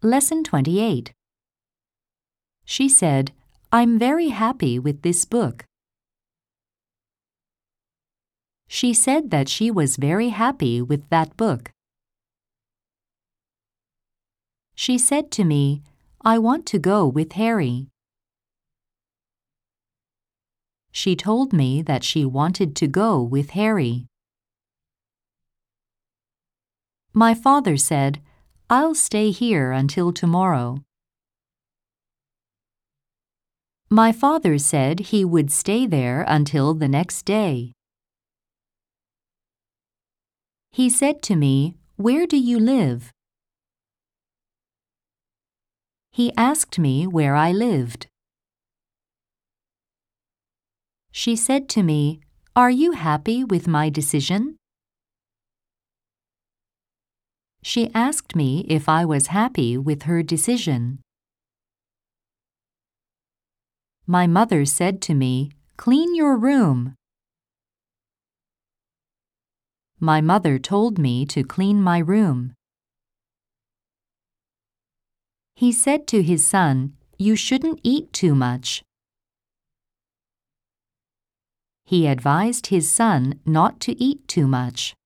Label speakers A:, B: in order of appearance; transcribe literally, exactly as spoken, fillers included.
A: Lesson twenty-eight. She said, "I'm very happy with this book." She said that she was very happy with that book. She said to me, "I want to go with Harry." She told me that she wanted to go with Harry. My father said, "I'll stay here until tomorrow." My father said he would stay there until the next day. He said to me, "Where do you live?" He asked me where I lived. She said to me, "Are you happy with my decision?" She asked me if I was happy with her decision. My mother said to me, "Clean your room." My mother told me to clean my room. He said to his son, "You shouldn't eat too much." He advised his son not to eat too much.